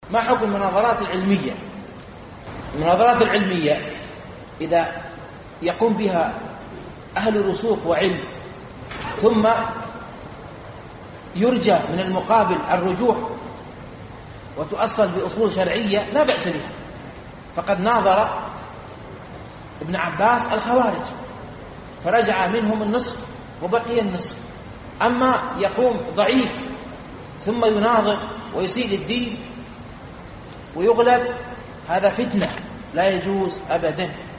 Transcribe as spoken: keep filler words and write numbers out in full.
ما حكم المناظرات العلمية؟ المناظرات العلمية إذا يقوم بها أهل رسوخ وعلم ثم يرجى من المقابل الرجوع وتؤصل بأصول شرعية لا بأس بها. فقد ناظر ابن عباس الخوارج فرجع منهم النصف وبقي النصف. أما يقوم ضعيف ثم يناظر ويسيء الدين ويغلب، هذا فتنة لا يجوز أبدا.